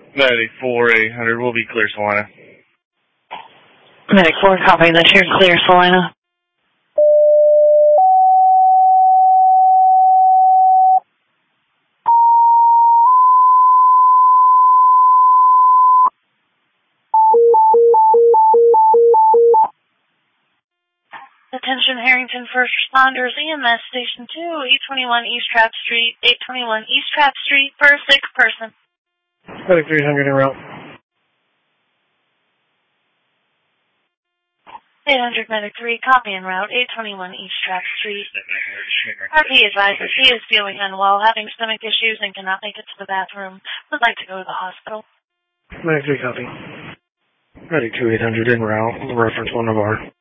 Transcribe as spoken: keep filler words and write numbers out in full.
ninety-four eight hundred, we'll be clear, Salina. Medic four, copy that. You're clear, Salina. Attention Harrington First Responders, E M S Station two, eight twenty-one East Trapp Street, eight twenty-one East Trapp Street, for a sick person. Medic three hundred en route. eight hundred Medic three, copy en route, eight twenty-one East Trapp Street. R P advises he is feeling unwell, having stomach issues, and cannot make it to the bathroom. Would like to go to the hospital. Medic three, copy. Medic two eight hundred en route, reference one of our